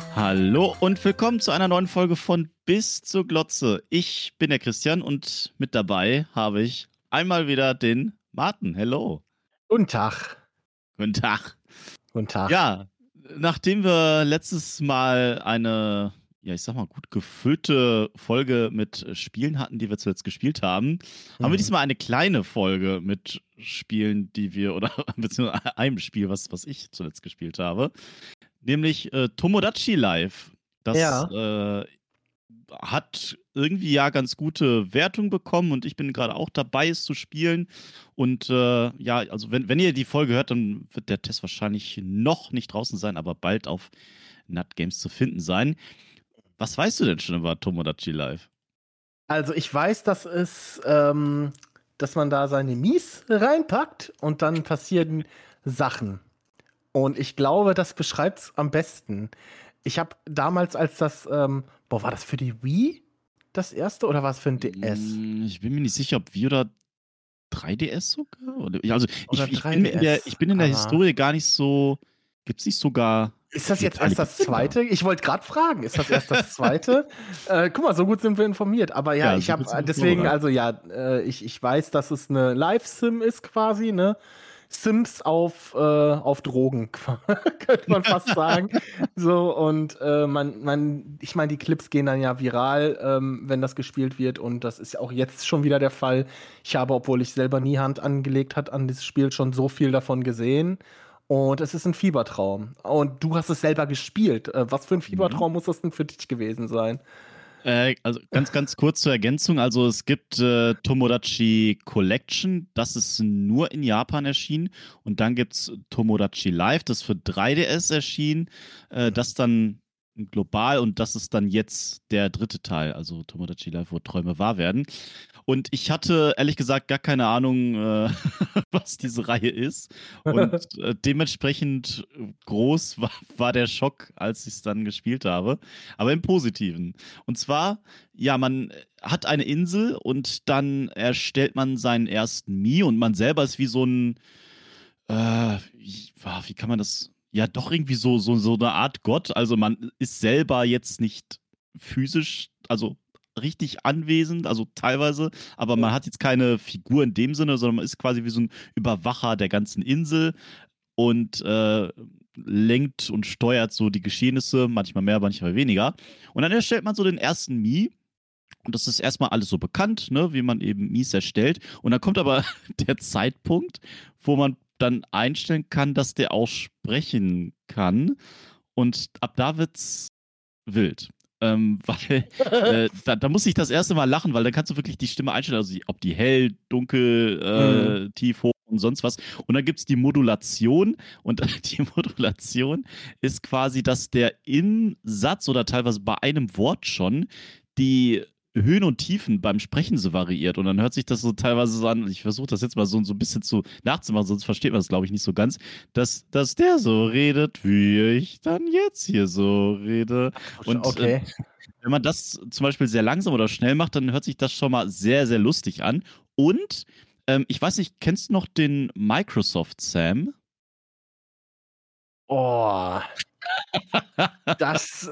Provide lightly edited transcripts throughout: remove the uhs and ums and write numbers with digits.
Hallo und willkommen zu einer neuen Folge von Bis zur Glotze. Ich bin der Christian und mit dabei habe ich einmal wieder den Martin. Hello. Guten Tag. Guten Tag. Guten Tag. Ja, nachdem wir letztes Mal eine, ja, ich sag mal, gut gefüllte Folge mit Spielen hatten, die wir zuletzt gespielt haben, haben wir Mhm. diesmal eine kleine Folge mit Spielen, die wir, oder beziehungsweise einem Spiel, was ich zuletzt gespielt habe, nämlich Tomodachi Live. Das Ja. hat irgendwie ja ganz gute Wertung bekommen und ich bin gerade auch dabei, es zu spielen. Und ja, also wenn ihr die Folge hört, dann wird der Test wahrscheinlich noch nicht draußen sein, aber bald auf Nut Games zu finden sein. Was weißt du denn schon über Tomodachi Live? Also ich weiß, dass man da seine Mies reinpackt und dann passieren Sachen. Und ich glaube, das beschreibt's am besten. Ich habe damals, war das für die Wii das erste oder war es für ein DS? Ich bin mir nicht sicher, ob wir oder 3DS sogar? Oder, ja, also Oder ich bin ich 3DS. bin in der Historie gar nicht so. Gibt es nicht sogar. Ist Wie das viele jetzt Teile erst gibt's das denn da? zweite? Ich wollte gerade fragen, ist das erst das zweite? Guck mal, so gut sind wir informiert. Aber ja, Ja, ich so gut sind habe wir deswegen, vorbereitet. also ja, ich weiß, dass es eine Live-Sim ist quasi, ne? Sims auf Drogen, könnte man fast sagen. So, und ich meine, die Clips gehen dann ja viral, wenn das gespielt wird. Und das ist ja auch jetzt schon wieder der Fall. Ich habe, obwohl ich selber nie Hand angelegt hat an dieses Spiel, schon so viel davon gesehen. Und es ist ein Fiebertraum. Und du hast es selber gespielt. Was für ein Mhm. Fiebertraum muss das denn für dich gewesen sein? Also ganz kurz zur Ergänzung. Also es gibt Tomodachi Collection, das ist nur in Japan erschienen. Und dann gibt es Tomodachi Live, das ist für 3DS erschienen. Das dann global und das ist dann jetzt der dritte Teil, also Tomodachi Live, wo Träume wahr werden. Und ich hatte ehrlich gesagt gar keine Ahnung, was diese Reihe ist. Und dementsprechend groß war der Schock, als ich es dann gespielt habe. Aber im Positiven. Und zwar, ja, man hat eine Insel und dann erstellt man seinen ersten Mii und man selber ist wie so ein, wie kann man das? Ja, doch irgendwie so eine Art Gott. Also man ist selber jetzt nicht physisch, also richtig anwesend, also teilweise, aber man hat jetzt keine Figur in dem Sinne, sondern man ist quasi wie so ein Überwacher der ganzen Insel und lenkt und steuert so die Geschehnisse, manchmal mehr, manchmal weniger. Und dann erstellt man so den ersten Mii. Und das ist erstmal alles so bekannt, ne, wie man eben Mies erstellt. Und dann kommt aber der Zeitpunkt, wo man dann einstellen kann, dass der auch sprechen kann. Und ab da wird's wild. Weil da muss ich das erste Mal lachen, weil dann kannst du wirklich die Stimme einstellen, also ob die hell, Mhm. dunkel, tief, hoch und sonst was. Und dann gibt es die Modulation und die Modulation ist quasi, dass der im Satz oder teilweise bei einem Wort schon die Höhen und Tiefen beim Sprechen so variiert. Und dann hört sich das so teilweise so an, ich versuche das jetzt mal so ein bisschen nachzumachen, sonst versteht man das, glaube ich, nicht so ganz, dass der so redet, wie ich dann jetzt hier so rede. Und Okay. wenn man das zum Beispiel sehr langsam oder schnell macht, dann hört sich das schon mal sehr, sehr lustig an. Und ich weiß nicht, kennst du noch den Microsoft Sam? Oh, das,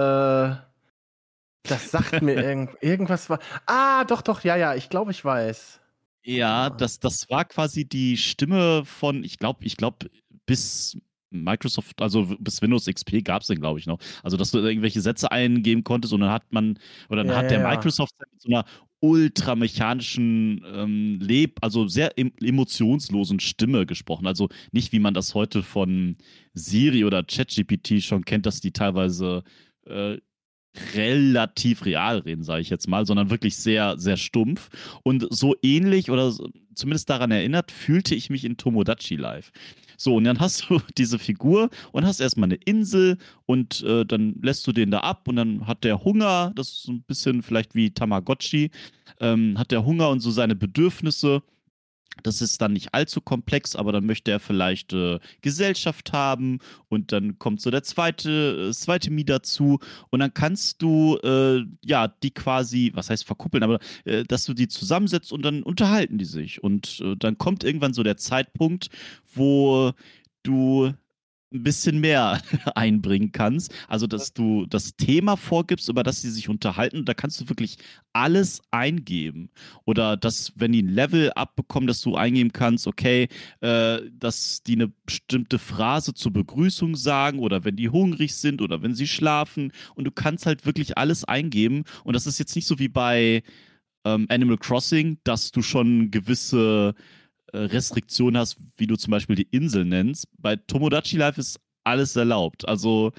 das sagt mir irgendwas war. Ah, doch, doch, ja, ja, ich glaube, ich weiß. Ja, das war quasi die Stimme von, ich glaube, bis Microsoft, also bis Windows XP gab es den, glaube ich, noch. Also, dass du irgendwelche Sätze eingeben konntest und dann hat man, oder dann Ja, hat ja, der ja. Microsoft mit so einer ultramechanischen, also sehr emotionslosen Stimme gesprochen. Also nicht, wie man das heute von Siri oder ChatGPT schon kennt, dass die teilweise äh, relativ real reden, sage ich jetzt mal, sondern wirklich sehr, sehr stumpf. Und so ähnlich oder zumindest daran erinnert, fühlte ich mich in Tomodachi Live. So, und dann hast du diese Figur und hast erstmal eine Insel und dann lässt du den da ab und dann hat der Hunger, das ist so ein bisschen vielleicht wie Tamagotchi, hat der Hunger und so seine Bedürfnisse. Das ist dann nicht allzu komplex, aber dann möchte er vielleicht Gesellschaft haben und dann kommt so das zweite Mi dazu und dann kannst du ja die quasi, was heißt verkuppeln, aber dass du die zusammensetzt und dann unterhalten die sich und dann kommt irgendwann so der Zeitpunkt, wo du ein bisschen mehr einbringen kannst. Also, dass du das Thema vorgibst, über das sie sich unterhalten. Da kannst du wirklich alles eingeben. Oder dass, wenn die ein Level abbekommen, dass du eingeben kannst, okay, dass die eine bestimmte Phrase zur Begrüßung sagen oder wenn die hungrig sind oder wenn sie schlafen. Und du kannst halt wirklich alles eingeben. Und das ist jetzt nicht so wie bei Animal Crossing, dass du schon gewisse Restriktion hast, wie du zum Beispiel die Insel nennst. Bei Tomodachi Life ist alles erlaubt. Also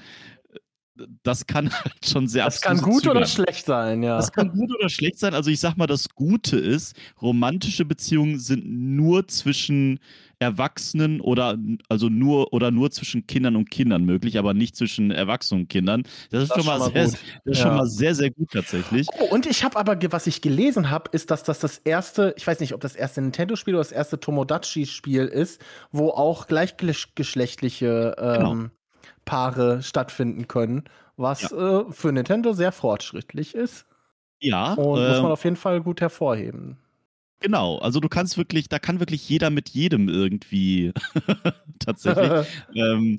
das kann halt schon sehr Das kann abstruse gut Züge oder haben. schlecht sein, ja. Das kann gut oder schlecht sein. Also ich sag mal, das Gute ist, romantische Beziehungen sind nur zwischen Erwachsenen oder nur zwischen Kindern und Kindern möglich, aber nicht zwischen Erwachsenen und Kindern. Das ist Das schon ist mal schon mal gut. das ist schon mal sehr, sehr gut tatsächlich. Oh, und ich habe aber, was ich gelesen habe, ist, dass das erste, ich weiß nicht, ob das erste Nintendo-Spiel oder das erste Tomodachi-Spiel ist, wo auch gleichgeschlechtliche Genau. Paare stattfinden können, Ja. was für Nintendo sehr fortschrittlich ist Ja, und muss man auf jeden Fall gut hervorheben. genau, also da kann wirklich jeder mit jedem irgendwie tatsächlich. Ähm,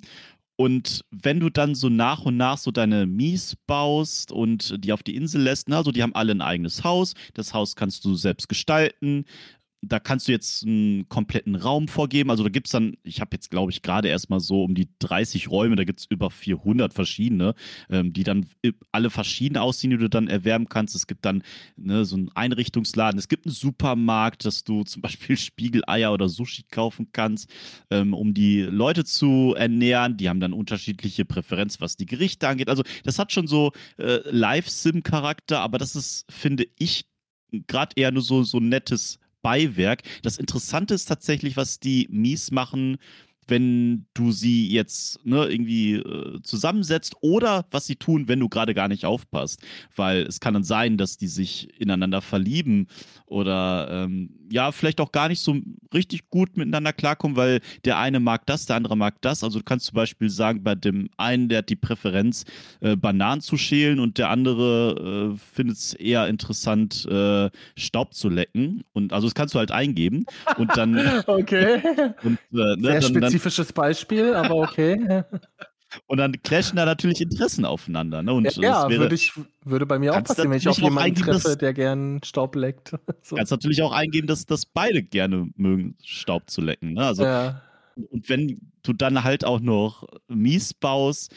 und wenn du dann so nach und nach so deine Mies baust und die auf die Insel lässt, ne, also die haben alle ein eigenes Haus, das Haus kannst du selbst gestalten, da kannst du jetzt einen kompletten Raum vorgeben. Also da gibt es dann, ich habe jetzt, glaube ich, gerade erst mal so um die 30 Räume, da gibt es über 400 verschiedene, die dann alle verschieden aussehen, die du dann erwerben kannst. Es gibt dann so einen Einrichtungsladen, es gibt einen Supermarkt, dass du zum Beispiel Spiegeleier oder Sushi kaufen kannst, um die Leute zu ernähren. Die haben dann unterschiedliche Präferenzen, was die Gerichte angeht. Also das hat schon so Live-Sim-Charakter, aber das ist, finde ich, gerade eher nur so ein nettes Beiwerk. Das Interessante ist tatsächlich, was die Mies machen, wenn du sie jetzt irgendwie zusammensetzt oder was sie tun, wenn du gerade gar nicht aufpasst. Weil es kann dann sein, dass die sich ineinander verlieben oder ja, vielleicht auch gar nicht so richtig gut miteinander klarkommen, weil der eine mag das, der andere mag das. Also du kannst zum Beispiel sagen, bei dem einen, der hat die Präferenz, Bananen zu schälen und der andere findet es eher interessant, Staub zu lecken. Und also das kannst du halt eingeben und dann Okay. und Sehr spezifisches Beispiel, aber okay. und dann clashen da natürlich Interessen aufeinander. Ne? Und Ja, würde bei mir auch kannst passieren, wenn ich auf natürlich auch jemanden eingeben, treffe, der gern Staub leckt. So. kannst natürlich auch eingeben, dass beide gerne mögen, Staub zu lecken. Ne? Also, Ja. und wenn du dann halt auch noch Mies baust,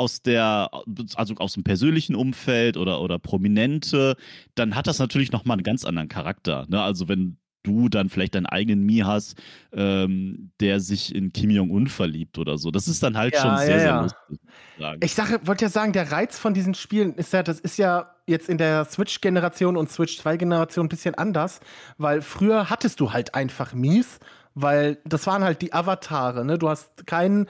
also aus dem persönlichen Umfeld oder Prominente, dann hat das natürlich nochmal einen ganz anderen Charakter. Ne? Also wenn du dann vielleicht deinen eigenen Mii hast, der sich in Kim Jong-un verliebt oder so. Das ist dann halt schon Ja, sehr, ja, sehr ja. lustig. Ich wollte ja sagen, der Reiz von diesen Spielen ist ja, das ist ja jetzt in der Switch-Generation und Switch 2-Generation ein bisschen anders, weil früher hattest du halt einfach Mies, weil das waren halt die Avatare, ne? Du hast keinen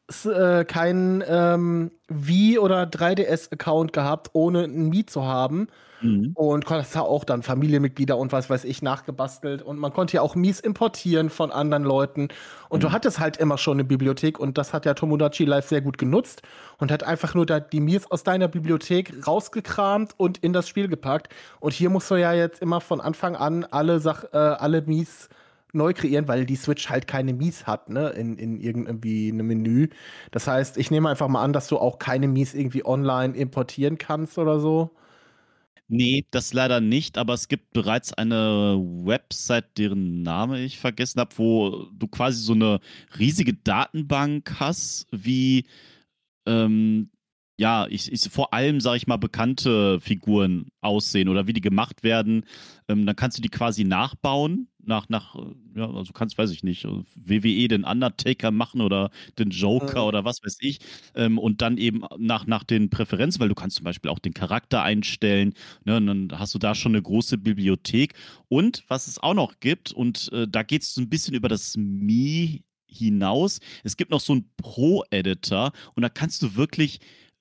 Wii- oder 3DS-Account gehabt, ohne ein Mii zu haben. Mhm. Und hast ja auch dann Familienmitglieder und was weiß ich nachgebastelt. Und man konnte ja auch Mies importieren von anderen Leuten. Und du Mhm. hattest halt immer schon eine Bibliothek. Und das hat ja Tomodachi Life sehr gut genutzt. Und hat einfach nur die Mies aus deiner Bibliothek rausgekramt und in das Spiel gepackt. Und hier musst du ja jetzt immer von Anfang an alle Mies neu kreieren, weil die Switch halt keine Mies hat, ne, in irgendwie einem Menü. Das heißt, ich nehme einfach mal an, dass du auch keine Mies irgendwie online importieren kannst oder so. Nee, das leider nicht, aber es gibt bereits eine Website, deren Name ich vergessen habe, wo du quasi so eine riesige Datenbank hast, wie ähm, ja, vor allem, sage ich mal, bekannte Figuren aussehen oder wie die gemacht werden. Dann kannst du die quasi nachbauen, ja, also kannst, weiß ich nicht, WWE den Undertaker machen oder den Joker oder was weiß ich. Und dann eben nach den Präferenzen, weil du kannst zum Beispiel auch den Charakter einstellen, ne, und dann hast du da schon eine große Bibliothek. Und was es auch noch gibt, und da geht es so ein bisschen über das Mi hinaus. Es gibt noch so einen Pro-Editor und da kannst du wirklich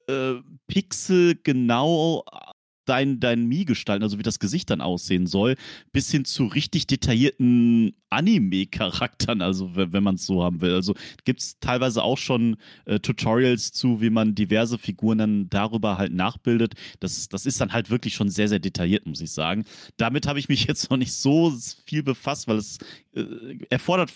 pixelgenau dein Mii gestalten, also wie das Gesicht dann aussehen soll, bis hin zu richtig detaillierten Anime-Charakteren, also wenn man es so haben will. Also gibt es teilweise auch schon Tutorials zu, wie man diverse Figuren dann darüber halt nachbildet. Das ist dann halt wirklich schon sehr, sehr detailliert, muss ich sagen. Damit habe ich mich jetzt noch nicht so viel befasst, weil es erfordert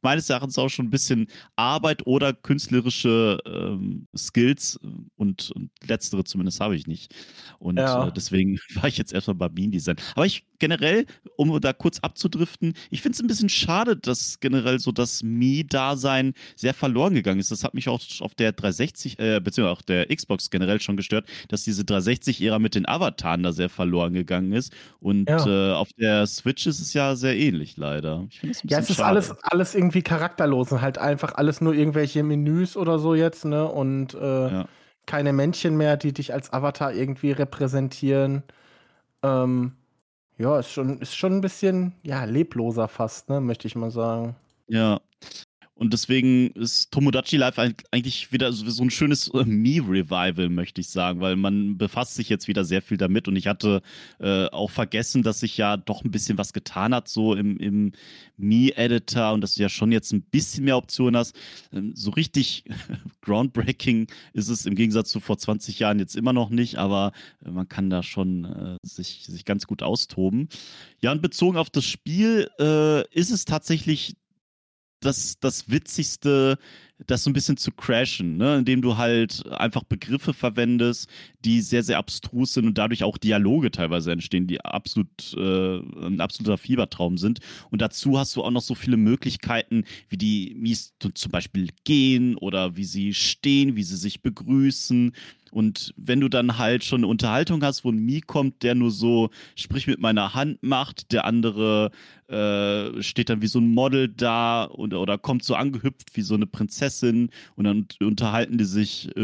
meines Erachtens auch schon ein bisschen Arbeit oder künstlerische Skills und letztere zumindest habe ich nicht. Und Ja. deswegen war ich jetzt erstmal bei Bean Design. Aber ich generell, um da kurz abzudriften, ich finde es ein bisschen schade, dass generell so das Me-Dasein sehr verloren gegangen ist. Das hat mich auch auf der 360, beziehungsweise auch der Xbox generell schon gestört, dass diese 360-Ära mit den Avataren da sehr verloren gegangen ist. Und Ja. auf der Switch ist es ja sehr ähnlich, leider. Ich finde es ein Ja, bisschen es ist schade. alles irgendwie charakterlos und halt einfach alles nur irgendwelche Menüs oder so jetzt, ne? Und Ja. keine Männchen mehr, die dich als Avatar irgendwie repräsentieren. Ähm, ja, ist schon ein bisschen, ja, lebloser fast, ne, möchte ich mal sagen. Ja. Und deswegen ist Tomodachi Life eigentlich wieder so ein schönes Me-Revival, möchte ich sagen, weil man befasst sich jetzt wieder sehr viel damit und ich hatte auch vergessen, dass sich ja doch ein bisschen was getan hat, so im Me-Editor und dass du ja schon jetzt ein bisschen mehr Optionen hast. So richtig groundbreaking ist es im Gegensatz zu vor 20 Jahren jetzt immer noch nicht, aber man kann da schon sich ganz gut austoben. Ja, und bezogen auf das Spiel ist es tatsächlich das Witzigste, das so ein bisschen zu crashen, ne? Indem du halt einfach Begriffe verwendest, die sehr, sehr abstrus sind und dadurch auch Dialoge teilweise entstehen, die ein absoluter Fiebertraum sind. Und dazu hast du auch noch so viele Möglichkeiten, wie die Mies zum Beispiel gehen oder wie sie stehen, wie sie sich begrüßen. Und wenn du dann halt schon eine Unterhaltung hast, wo ein Mii kommt, der nur so sprich mit meiner Hand macht, der andere steht dann wie so ein Model da oder kommt so angehüpft wie so eine Prinzessin und dann unterhalten die sich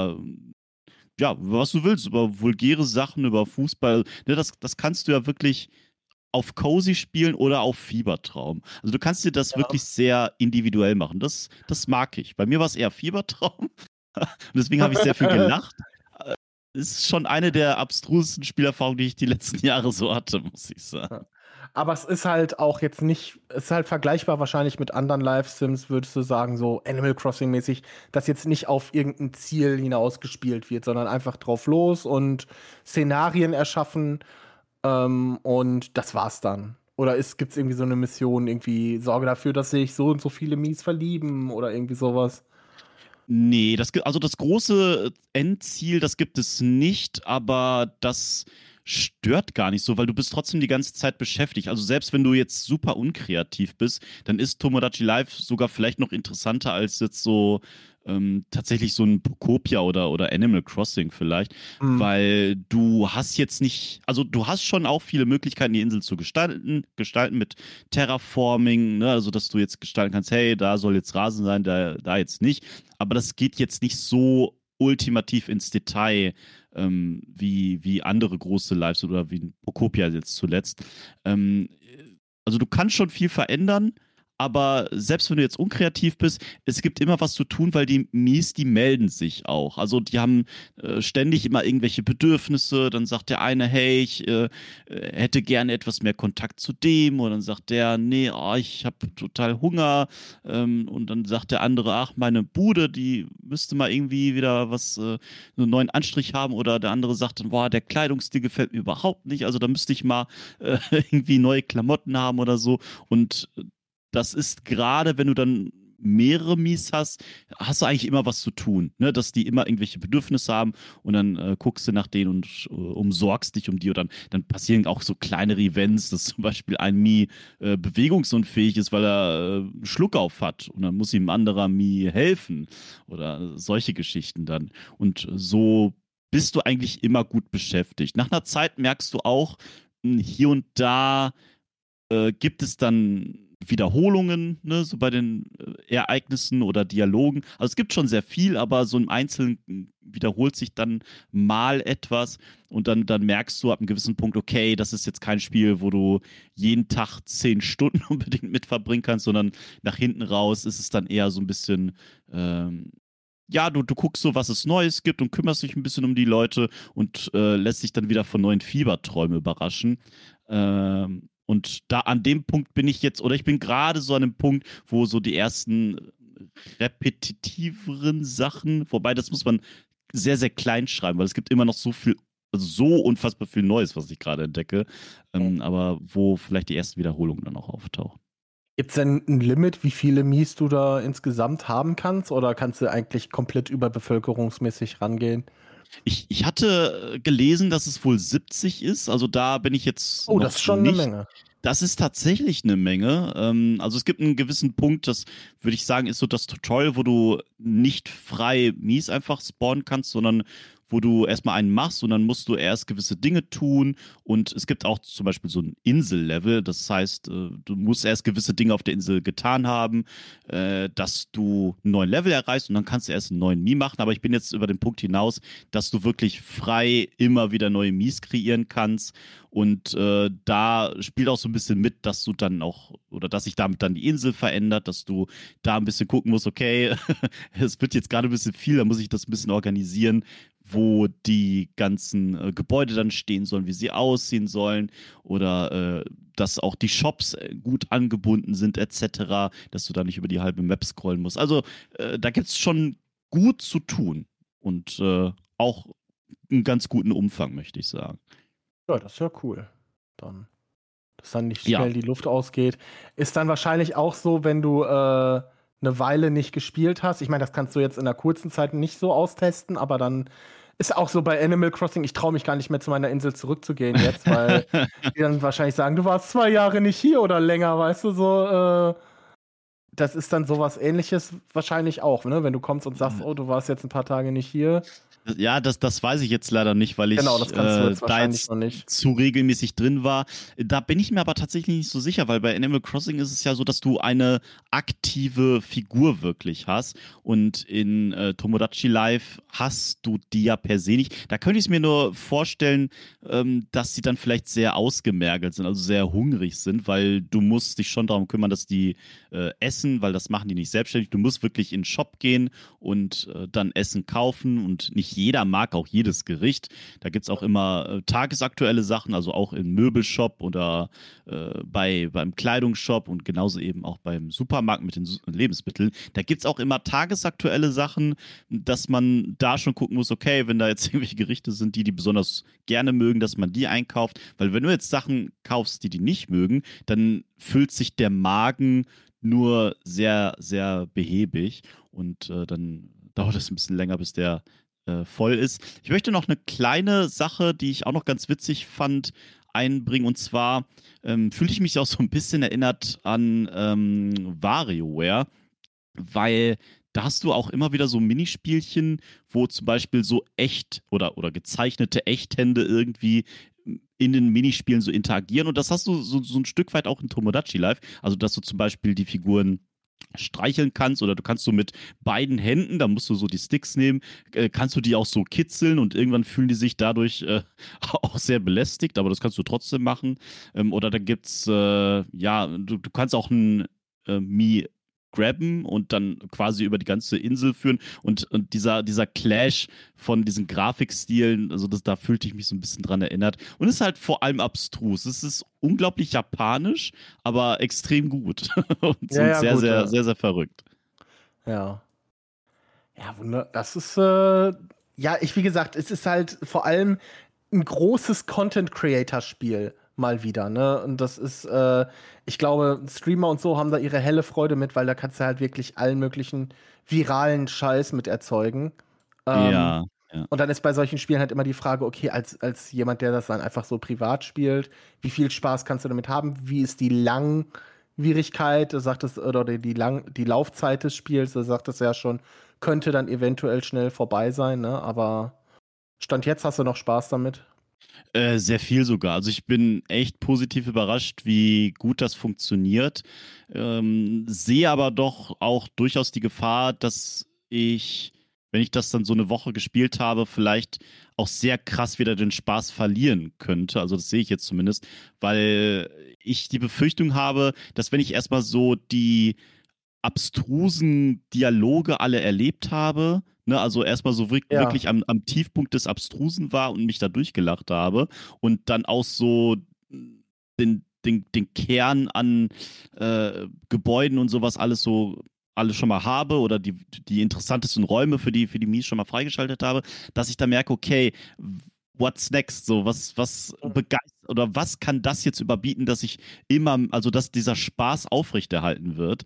über was du willst, über vulgäre Sachen, über Fußball. Ne, das kannst du ja wirklich auf Cozy spielen oder auf Fiebertraum. Also du kannst dir das Ja. wirklich sehr individuell machen. Das mag ich. Bei mir war es eher Fiebertraum. Und deswegen habe ich sehr viel gelacht. Ist schon eine der abstrusesten Spielerfahrungen, die ich die letzten Jahre so hatte, muss ich sagen. Ja. Aber es ist halt auch jetzt nicht, es ist halt vergleichbar wahrscheinlich mit anderen Live-Sims, würdest du sagen, so Animal Crossing-mäßig, dass jetzt nicht auf irgendein Ziel hinausgespielt wird, sondern einfach drauf los und Szenarien erschaffen, und das war's dann. Oder gibt's irgendwie so eine Mission, irgendwie sorge dafür, dass sich so und so viele Mies verlieben oder irgendwie sowas? Nee, also das große Endziel, das gibt es nicht, aber das stört gar nicht so, weil du bist trotzdem die ganze Zeit beschäftigt. Also selbst wenn du jetzt super unkreativ bist, dann ist Tomodachi Life sogar vielleicht noch interessanter als jetzt so tatsächlich so ein Pokopia oder Animal Crossing vielleicht, Hm. weil du hast jetzt nicht, also du hast schon auch viele Möglichkeiten, die Insel zu gestalten mit Terraforming, ne? Also dass du jetzt gestalten kannst, hey, da soll jetzt Rasen sein, da jetzt nicht. Aber das geht jetzt nicht so ultimativ ins Detail, wie andere große Lives oder wie Pokopia jetzt zuletzt. Ähm, also du kannst schon viel verändern, aber selbst wenn du jetzt unkreativ bist, es gibt immer was zu tun, weil die Mies, die melden sich auch. Also die haben ständig immer irgendwelche Bedürfnisse. Dann sagt der eine, hey, ich hätte gerne etwas mehr Kontakt zu dem. Und dann sagt der, nee, oh, ich habe total Hunger. Und dann sagt der andere, ach, meine Bude, die müsste mal irgendwie wieder einen neuen Anstrich haben. Oder der andere sagt dann, boah, der Kleidungsstil gefällt mir überhaupt nicht. Also da müsste ich mal irgendwie neue Klamotten haben oder so. Und das ist gerade, wenn du dann mehrere Mies hast du eigentlich immer was zu tun, ne? Dass die immer irgendwelche Bedürfnisse haben und dann guckst du nach denen und umsorgst dich um die und dann passieren auch so kleinere Events, dass zum Beispiel ein Mii bewegungsunfähig ist, weil er einen Schluckauf hat und dann muss ihm ein anderer Mii helfen oder solche Geschichten dann. Und so bist du eigentlich immer gut beschäftigt. Nach einer Zeit merkst du auch, hier und da gibt es dann Wiederholungen, ne, so bei den Ereignissen oder Dialogen. Also es gibt schon sehr viel, aber so im Einzelnen wiederholt sich dann mal etwas und dann merkst du ab einem gewissen Punkt, okay, das ist jetzt kein Spiel, wo du jeden Tag 10 Stunden unbedingt mit verbringen kannst, sondern nach hinten raus ist es dann eher so ein bisschen, ja, du guckst so, was es Neues gibt und kümmerst dich ein bisschen um die Leute und lässt dich dann wieder von neuen Fieberträumen überraschen. Und da an dem Punkt bin ich jetzt, oder ich bin gerade so an einem Punkt, wo so die ersten repetitiveren Sachen, wobei das muss man sehr, sehr klein schreiben, weil es gibt immer noch so viel, also so unfassbar viel Neues, was ich gerade entdecke, aber wo vielleicht die ersten Wiederholungen dann auch auftauchen. Gibt's denn ein Limit, wie viele Mies du da insgesamt haben kannst? Oder kannst du eigentlich komplett überbevölkerungsmäßig rangehen? Ich hatte gelesen, dass es wohl 70 ist. Also da bin ich jetzt Oh, das ist noch schon eine nicht. Menge. Das ist tatsächlich eine Menge. Also es gibt einen gewissen Punkt, das würde ich sagen, ist so das Tutorial, wo du nicht frei mies einfach spawnen kannst, sondern wo du erstmal einen machst und dann musst du erst gewisse Dinge tun. Und es gibt auch zum Beispiel so ein Insellevel. Das heißt, du musst erst gewisse Dinge auf der Insel getan haben, dass du einen neuen Level erreichst und dann kannst du erst einen neuen Mii machen. Aber ich bin jetzt über den Punkt hinaus, dass du wirklich frei immer wieder neue Mies kreieren kannst. Und da spielt auch so ein bisschen mit, dass du dann auch, oder dass sich damit dann die Insel verändert, dass du da ein bisschen gucken musst, okay, es wird jetzt gerade ein bisschen viel, da muss ich das ein bisschen organisieren, wo die ganzen Gebäude dann stehen sollen, wie sie aussehen sollen oder dass auch die Shops gut angebunden sind etc., dass du da nicht über die halbe Map scrollen musst. Also da gibt es schon gut zu tun und auch einen ganz guten Umfang, möchte ich sagen. Ja, das ist ja cool. Dann, dass dann nicht Ja, schnell die Luft ausgeht. Ist dann wahrscheinlich auch so, wenn du eine Weile nicht gespielt hast. Ich meine, das kannst du jetzt in einer kurzen Zeit nicht so austesten, aber dann ist auch so bei Animal Crossing, ich traue mich gar nicht mehr zu meiner Insel zurückzugehen jetzt, weil die dann wahrscheinlich sagen, du warst 2 Jahre nicht hier oder länger, weißt du, so. Das ist dann sowas Ähnliches wahrscheinlich auch, ne? Wenn du kommst und sagst, oh, du warst jetzt ein paar Tage nicht hier. ja, das weiß ich jetzt leider nicht, weil Genau, ich das kannst du jetzt da wahrscheinlich jetzt noch nicht. zu regelmäßig drin war. Da bin ich mir aber tatsächlich nicht so sicher, weil bei Animal Crossing ist es ja so, dass du eine aktive Figur wirklich hast. Und in Tomodachi Life hast du die ja per se nicht. Da könnte ich es mir nur vorstellen, dass sie dann vielleicht sehr ausgemergelt sind, also sehr hungrig sind, weil du musst dich schon darum kümmern, dass die essen, weil das machen die nicht selbstständig. Du musst wirklich in den Shop gehen und dann Essen kaufen und nicht jeder mag auch jedes Gericht. Da gibt es auch immer tagesaktuelle Sachen, also auch im Möbelshop oder beim Kleidungsshop und genauso eben auch beim Supermarkt mit den Lebensmitteln. Da gibt es auch immer tagesaktuelle Sachen, dass man da schon gucken muss, okay, wenn da jetzt irgendwelche Gerichte sind, die besonders gerne mögen, dass man die einkauft. Weil wenn du jetzt Sachen kaufst, die nicht mögen, dann füllt sich der Magen nur sehr, sehr behäbig und dann dauert es ein bisschen länger, bis der voll ist. Ich möchte noch eine kleine Sache, die ich auch noch ganz witzig fand, einbringen. Und zwar fühle ich mich auch so ein bisschen erinnert an WarioWare, weil da hast du auch immer wieder so Minispielchen, wo zum Beispiel so echt oder gezeichnete Echthände irgendwie in den Minispielen so interagieren. Und das hast du so ein Stück weit auch in Tomodachi Life. Also, dass du zum Beispiel die Figuren streicheln kannst oder du kannst so mit beiden Händen, da musst du so die Sticks nehmen, kannst du die auch so kitzeln und irgendwann fühlen die sich dadurch auch sehr belästigt, aber das kannst du trotzdem machen. Oder da gibt's, ja, du kannst auch ein Mi grabben und dann quasi über die ganze Insel führen und dieser Clash von diesen Grafikstilen, also da fühlte ich mich so ein bisschen dran erinnert und ist halt vor allem abstrus. Es ist unglaublich japanisch, aber extrem gut und, Ja, und ja, sehr, gut, sehr, ja. sehr, sehr verrückt. Ja. Ja, wunder. Das ist, ja, wie gesagt, es ist halt vor allem ein großes Content-Creator-Spiel mal wieder, ne? Und das ist, ich glaube, Streamer und so haben da ihre helle Freude mit, weil da kannst du halt wirklich allen möglichen viralen Scheiß mit erzeugen. Ähm, Ja, ja. und dann ist bei solchen Spielen halt immer die Frage, okay, als jemand, der das dann einfach so privat spielt, wie viel Spaß kannst du damit haben? Wie ist die Langwierigkeit? Du sagtest, oder die Laufzeit des Spiels, du sagtest ja schon, könnte dann eventuell schnell vorbei sein, ne? Aber Stand jetzt hast du noch Spaß damit? Sehr viel sogar. Also ich bin echt positiv überrascht, wie gut das funktioniert. Sehe aber doch auch durchaus die Gefahr, dass ich, wenn ich das dann so eine Woche gespielt habe, vielleicht auch sehr krass wieder den Spaß verlieren könnte. Also das sehe ich jetzt zumindest, weil ich die Befürchtung habe, dass wenn ich erstmal so die abstrusen Dialoge alle erlebt habe. Ne, also erstmal so Ja. wirklich am Tiefpunkt des Abstrusen war und mich da durchgelacht habe und dann auch so den Kern an Gebäuden und sowas alles schon mal habe oder die interessantesten Räume für die Mies schon mal freigeschaltet habe, dass ich da merke, okay, what's next? So, was begeistert oder was kann das jetzt überbieten, dass ich immer, also dass dieser Spaß aufrechterhalten wird.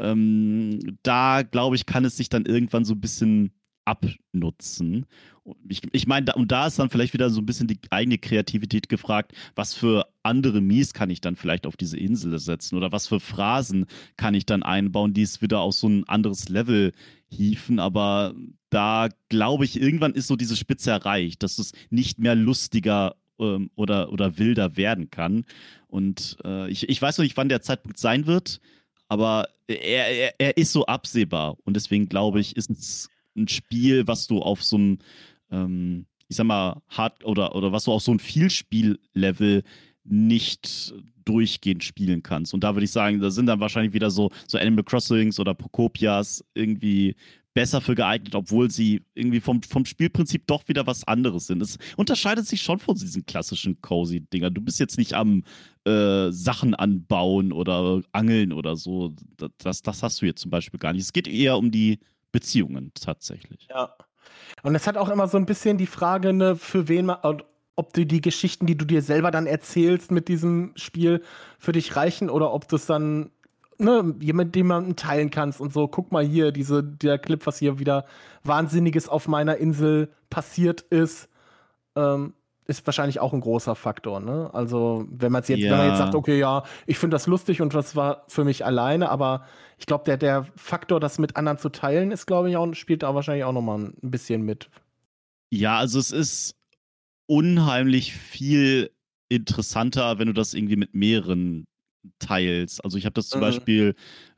Da glaube ich, kann es sich dann irgendwann so ein bisschen abnutzen. Ich meine, und da ist dann vielleicht wieder so ein bisschen die eigene Kreativität gefragt, was für andere Mies kann ich dann vielleicht auf diese Insel setzen oder was für Phrasen kann ich dann einbauen, die es wieder auf so ein anderes Level hieven, aber da glaube ich, irgendwann ist so diese Spitze erreicht, dass es nicht mehr lustiger oder wilder werden kann. Und ich weiß noch nicht, wann der Zeitpunkt sein wird, aber er ist so absehbar. Und deswegen glaube ich, ist es ein Spiel, was du auf so einem, ich sag mal, oder was du auf so einem Vielspiel-Level nicht durchgehend spielen kannst. Und da würde ich sagen, da sind dann wahrscheinlich wieder so Animal Crossings oder Pocopias irgendwie besser für geeignet, obwohl sie irgendwie vom Spielprinzip doch wieder was anderes sind. Es unterscheidet sich schon von diesen klassischen Cozy-Dingern. Du bist jetzt nicht am Sachen anbauen oder angeln oder so. Das hast du jetzt zum Beispiel gar nicht. Es geht eher um die Beziehungen tatsächlich. Ja. Und es hat auch immer so ein bisschen die Frage, ne, für wen man, ob du die Geschichten, die du dir selber dann erzählst mit diesem Spiel, für dich reichen oder ob du es dann mit jemandem teilen kannst und so. Guck mal hier, der Clip, was hier wieder Wahnsinniges auf meiner Insel passiert ist, ist wahrscheinlich auch ein großer Faktor, ne? Also, wenn man jetzt sagt, okay, ja, ich finde das lustig und das war für mich alleine, aber ich glaube, der Faktor, das mit anderen zu teilen, ist, glaube ich, auch, spielt da wahrscheinlich auch nochmal ein bisschen mit. Ja, also es ist unheimlich viel interessanter, wenn du das irgendwie mit mehreren teilst. Also ich habe das zum Beispiel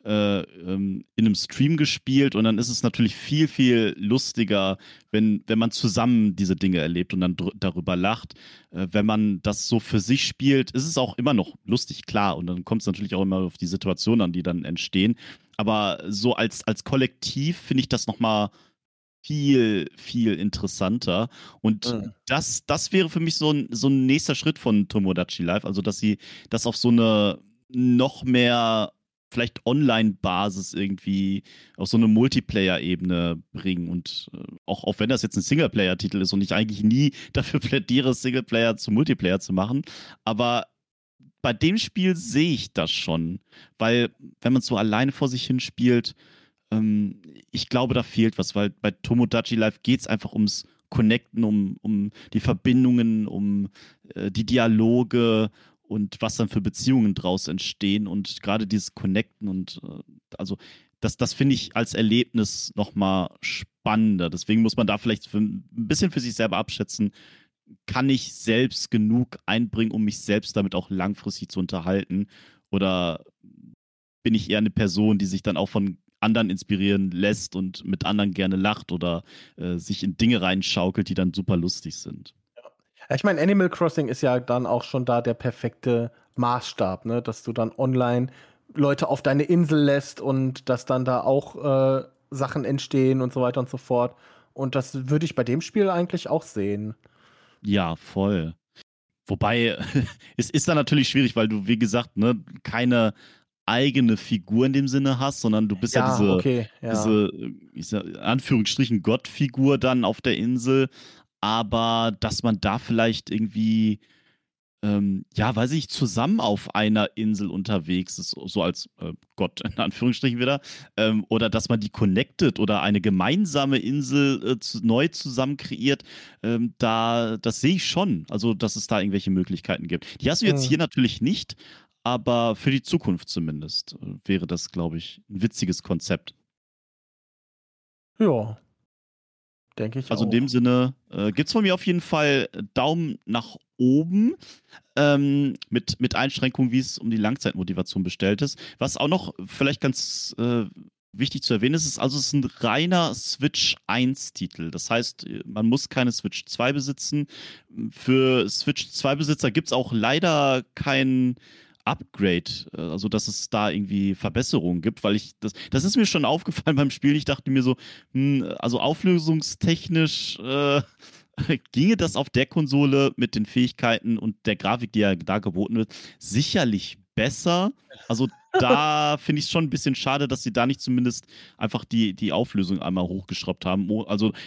in einem Stream gespielt und dann ist es natürlich viel, viel lustiger, wenn man zusammen diese Dinge erlebt und dann darüber lacht. Wenn man das so für sich spielt, ist es auch immer noch lustig, klar. Und dann kommt es natürlich auch immer auf die Situation an, die dann entstehen. Aber so als Kollektiv finde ich das nochmal viel, viel interessanter. Und das wäre für mich so ein nächster Schritt von Tomodachi Life, also dass sie das auf so eine noch mehr vielleicht Online-Basis irgendwie auf so eine Multiplayer-Ebene bringen und auch wenn das jetzt ein Singleplayer-Titel ist und ich eigentlich nie dafür plädiere, Singleplayer zu Multiplayer zu machen, aber bei dem Spiel sehe ich das schon, weil wenn man es so alleine vor sich hin spielt, ich glaube, da fehlt was, weil bei Tomodachi Life geht es einfach ums Connecten, um die Verbindungen, um die Dialoge und was dann für Beziehungen draus entstehen und gerade dieses Connecten und also das finde ich als Erlebnis nochmal spannender. Deswegen muss man da vielleicht ein bisschen für sich selber abschätzen, kann ich selbst genug einbringen, um mich selbst damit auch langfristig zu unterhalten oder bin ich eher eine Person, die sich dann auch von anderen inspirieren lässt und mit anderen gerne lacht oder sich in Dinge reinschaukelt, die dann super lustig sind. Ja, ich meine, Animal Crossing ist ja dann auch schon da der perfekte Maßstab, ne? Dass du dann online Leute auf deine Insel lässt und dass dann da auch Sachen entstehen und so weiter und so fort. Und das würde ich bei dem Spiel eigentlich auch sehen. Ja, voll. Wobei, es ist dann natürlich schwierig, weil du, wie gesagt, ne, keine eigene Figur in dem Sinne hast, sondern du bist ja diese ich sag, in Anführungsstrichen Gottfigur dann auf der Insel, aber dass man da vielleicht irgendwie weiß ich, zusammen auf einer Insel unterwegs ist, so als Gott in Anführungsstrichen wieder, oder dass man die connected oder eine gemeinsame Insel neu zusammen kreiert, das sehe ich schon, also dass es da irgendwelche Möglichkeiten gibt. Die hast du jetzt hier natürlich nicht, aber für die Zukunft zumindest wäre das, glaube ich, ein witziges Konzept. Ja, denke ich Also auch. in dem Sinne gibt es von mir auf jeden Fall Daumen nach oben mit Einschränkungen, wie es um die Langzeitmotivation bestellt ist. Was auch noch vielleicht ganz wichtig zu erwähnen ist, es ist ein reiner Switch 1-Titel. Das heißt, man muss keine Switch 2 besitzen. Für Switch 2-Besitzer gibt es auch leider kein Upgrade, also dass es da irgendwie Verbesserungen gibt, weil das ist mir schon aufgefallen beim Spiel. Ich dachte mir so, also auflösungstechnisch ginge das auf der Konsole mit den Fähigkeiten und der Grafik, die ja da geboten wird, sicherlich besser. Also da finde ich es schon ein bisschen schade, dass sie da nicht zumindest einfach die Auflösung einmal hochgeschraubt haben. Also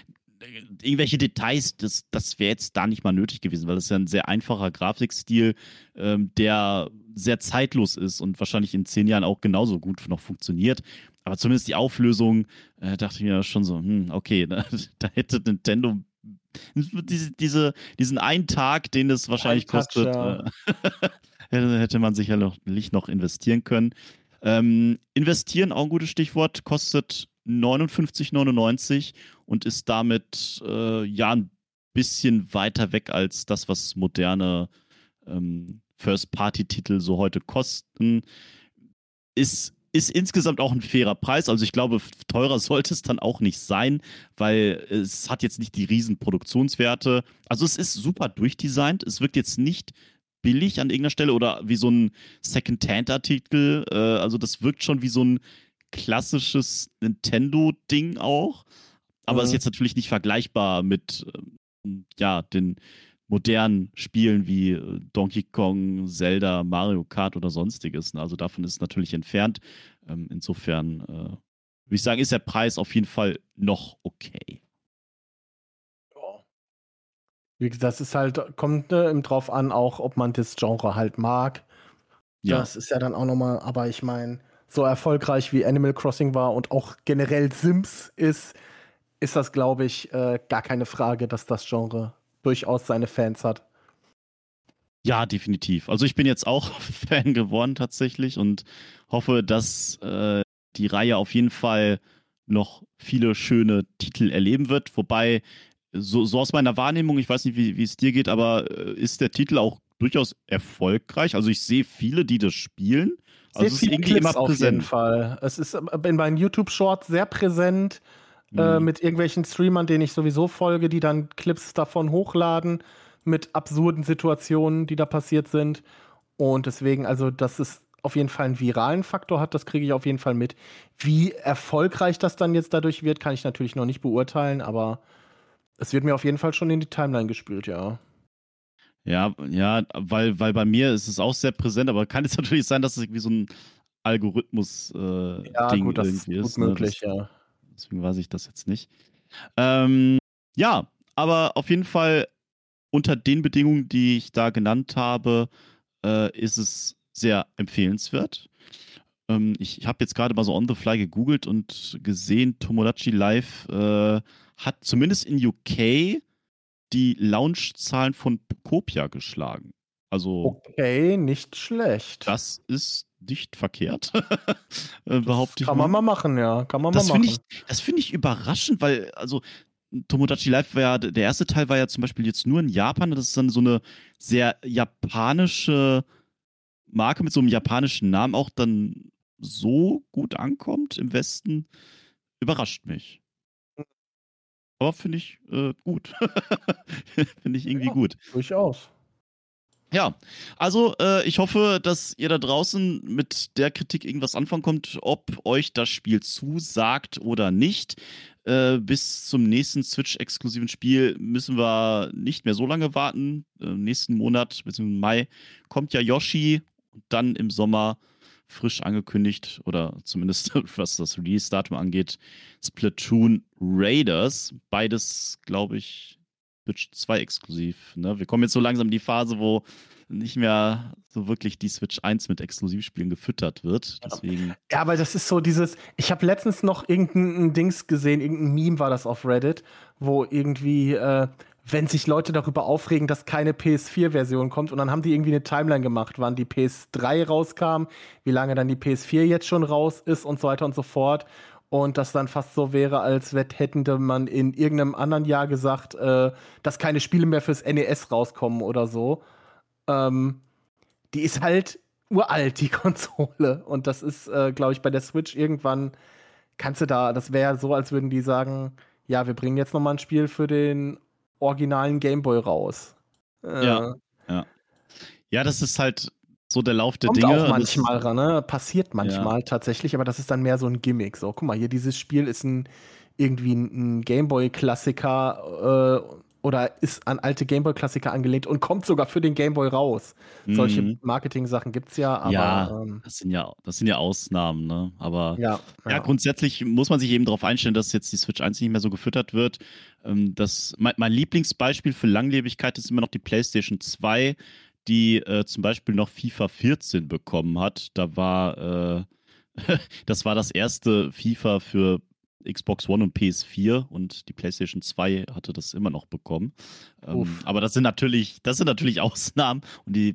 irgendwelche Details, das wäre jetzt da nicht mal nötig gewesen, weil das ja ein sehr einfacher Grafikstil, der sehr zeitlos ist und wahrscheinlich in 10 Jahren auch genauso gut noch funktioniert. Aber zumindest die Auflösung, dachte ich mir schon so, okay, da hätte Nintendo diesen einen Tag, den es wahrscheinlich kostet, hätte man sicherlich noch investieren können. Investieren, auch ein gutes Stichwort, kostet 59,99 und ist damit ein bisschen weiter weg als das, was moderne First-Party-Titel so heute kosten. Ist insgesamt auch ein fairer Preis. Also ich glaube, teurer sollte es dann auch nicht sein, weil es hat jetzt nicht die riesen Produktionswerte. Also es ist super durchdesignt. Es wirkt jetzt nicht billig an irgendeiner Stelle oder wie so ein Second-Hand-Artikel. Also das wirkt schon wie so ein klassisches Nintendo-Ding auch. Aber ist jetzt natürlich nicht vergleichbar mit den modernen Spielen wie Donkey Kong, Zelda, Mario Kart oder sonstiges. Also davon ist es natürlich entfernt. Insofern würde ich sagen, ist der Preis auf jeden Fall noch okay. Wie gesagt, das ist halt, kommt drauf an, auch ob man das Genre halt mag. Ja. Das ist ja dann auch nochmal, aber ich meine, so erfolgreich wie Animal Crossing war und auch generell Sims ist das, glaube ich, gar keine Frage, dass das Genre durchaus seine Fans hat. Ja, definitiv. Also ich bin jetzt auch Fan geworden tatsächlich und hoffe, dass die Reihe auf jeden Fall noch viele schöne Titel erleben wird. Wobei, so aus meiner Wahrnehmung, ich weiß nicht, wie es dir geht, aber ist der Titel auch durchaus erfolgreich? Also ich sehe viele, die das spielen. Also es ist irgendwie Clips immer präsent. Auf jeden Fall. Es ist in meinen YouTube-Shorts sehr präsent. Mit irgendwelchen Streamern, denen ich sowieso folge, die dann Clips davon hochladen mit absurden Situationen, die da passiert sind. Und deswegen, also, dass es auf jeden Fall einen viralen Faktor hat, das kriege ich auf jeden Fall mit. Wie erfolgreich das dann jetzt dadurch wird, kann ich natürlich noch nicht beurteilen, aber es wird mir auf jeden Fall schon in die Timeline gespült, ja. Ja, weil bei mir ist es auch sehr präsent, aber kann es natürlich sein, dass es irgendwie so ein Algorithmus-Ding gut, das irgendwie ist. Gut möglich, ja. Deswegen weiß ich das jetzt nicht. Ja, aber auf jeden Fall unter den Bedingungen, die ich da genannt habe, ist es sehr empfehlenswert. Ich habe jetzt gerade mal so on the fly gegoogelt und gesehen, Tomodachi Live hat zumindest in UK die Launchzahlen von Pokopia geschlagen. Also okay, nicht schlecht. Das ist nicht verkehrt. Behaupte ich. Kann man mal machen, ja. Das finde ich überraschend, weil, also, Tomodachi Live der erste Teil war ja zum Beispiel jetzt nur in Japan. Das ist dann so eine sehr japanische Marke mit so einem japanischen Namen auch dann so gut ankommt im Westen. Überrascht mich. Aber finde ich gut. Finde ich irgendwie gut. Durchaus. Ja, also ich hoffe, dass ihr da draußen mit der Kritik irgendwas anfangen könnt, ob euch das Spiel zusagt oder nicht. Bis zum nächsten Switch-exklusiven Spiel müssen wir nicht mehr so lange warten. Nächsten Monat, bzw. Mai, kommt ja Yoshi und dann im Sommer frisch angekündigt, oder zumindest was das Release-Datum angeht, Splatoon Raiders. Beides, glaube ich, Switch 2 exklusiv. Ne? Wir kommen jetzt so langsam in die Phase, wo nicht mehr so wirklich die Switch 1 mit Exklusivspielen gefüttert wird. Deswegen. Ja, aber das ist so dieses, ich habe letztens noch irgendein Dings gesehen, irgendein Meme war das auf Reddit, wo irgendwie, wenn sich Leute darüber aufregen, dass keine PS4-Version kommt, und dann haben die irgendwie eine Timeline gemacht, wann die PS3 rauskam, wie lange dann die PS4 jetzt schon raus ist und so weiter und so fort. Und das dann fast so wäre, als hätten man in irgendeinem anderen Jahr gesagt, dass keine Spiele mehr fürs NES rauskommen oder so. Die ist halt uralt, die Konsole. Und das ist, glaube ich, bei der Switch irgendwann das wäre so, als würden die sagen, ja, wir bringen jetzt noch mal ein Spiel für den originalen Gameboy raus. Ja, das ist halt so der Lauf der Kommt Dinge. Auch manchmal, ne? Passiert manchmal tatsächlich, aber das ist dann mehr so ein Gimmick. So, guck mal, hier, dieses Spiel ist irgendwie ein Gameboy-Klassiker oder ist an alte Gameboy-Klassiker angelehnt und kommt sogar für den Gameboy raus. Solche Marketing-Sachen gibt es ja, aber. Ja, das sind ja Ausnahmen, ne? Aber ja, grundsätzlich muss man sich eben darauf einstellen, dass jetzt die Switch 1 nicht mehr so gefüttert wird. Mein Lieblingsbeispiel für Langlebigkeit ist immer noch die PlayStation 2, die zum Beispiel noch FIFA 14 bekommen hat. Das war das erste FIFA für Xbox One und PS4 und die PlayStation 2 hatte das immer noch bekommen. Aber das sind natürlich Ausnahmen und die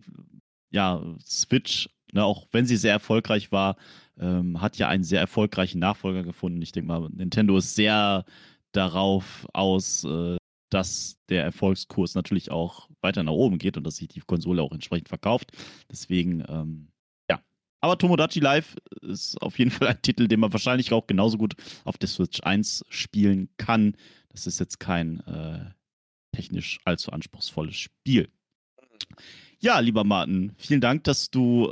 Switch, ne, auch wenn sie sehr erfolgreich war, hat ja einen sehr erfolgreichen Nachfolger gefunden. Ich denke mal, Nintendo ist sehr darauf aus, dass der Erfolgskurs natürlich auch weiter nach oben geht und dass sich die Konsole auch entsprechend verkauft. Deswegen, Aber Tomodachi Live ist auf jeden Fall ein Titel, den man wahrscheinlich auch genauso gut auf der Switch 1 spielen kann. Das ist jetzt kein technisch allzu anspruchsvolles Spiel. Ja, lieber Martin, vielen Dank, dass du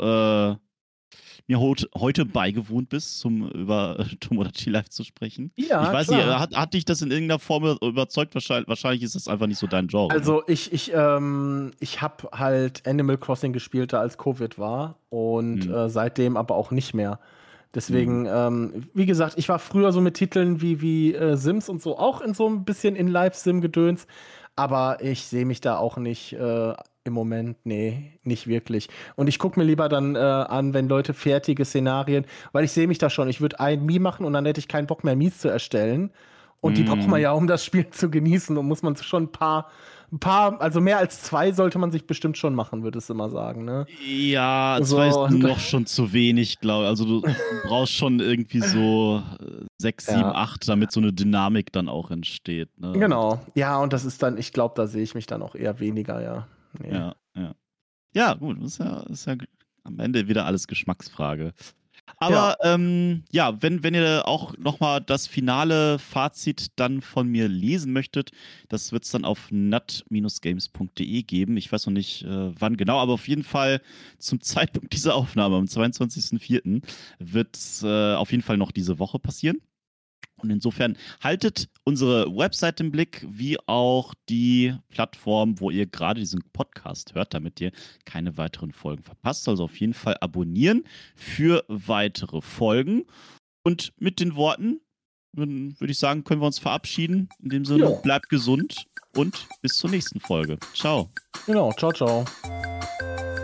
mir heute beigewohnt bist, über Tomodachi Live zu sprechen. Ja, ich weiß klar. nicht, hat dich das in irgendeiner Form überzeugt? Wahrscheinlich ist das einfach nicht so dein Genre. Also ich habe halt Animal Crossing gespielt, da als Covid war und seitdem aber auch nicht mehr. Deswegen, wie gesagt, ich war früher so mit Titeln wie Sims und so auch in so ein bisschen in Live-Sim-Gedöns, aber ich sehe mich da auch nicht im Moment, nee, nicht wirklich. Und ich gucke mir lieber dann an, wenn Leute fertige Szenarien, weil ich sehe mich da schon, ich würde ein Mii machen und dann hätte ich keinen Bock mehr, Mies zu erstellen. Und die braucht man ja, um das Spiel zu genießen. Und muss man schon ein paar, also mehr als 2 sollte man sich bestimmt schon machen, würde ich immer sagen, ne? Ja, So, 2 ist noch schon zu wenig, glaube ich. Also du brauchst schon irgendwie so 6, 7, 8, damit so eine Dynamik dann auch entsteht. Ne? Genau. Ja, und das ist dann, ich glaube, da sehe ich mich dann auch eher weniger, ja. Nee. Ja. Ja, gut, ist ja am Ende wieder alles Geschmacksfrage. Aber wenn ihr auch nochmal das finale Fazit dann von mir lesen möchtet, das wird es dann auf nut-games.de geben. Ich weiß noch nicht, wann genau, aber auf jeden Fall zum Zeitpunkt dieser Aufnahme, am 22.04. wird es auf jeden Fall noch diese Woche passieren. Und insofern haltet unsere Website im Blick, wie auch die Plattform, wo ihr gerade diesen Podcast hört, damit ihr keine weiteren Folgen verpasst. Also auf jeden Fall abonnieren für weitere Folgen. Und mit den Worten würde ich sagen, können wir uns verabschieden. In dem Sinne, bleibt gesund und bis zur nächsten Folge. Ciao. Genau, ciao, ciao.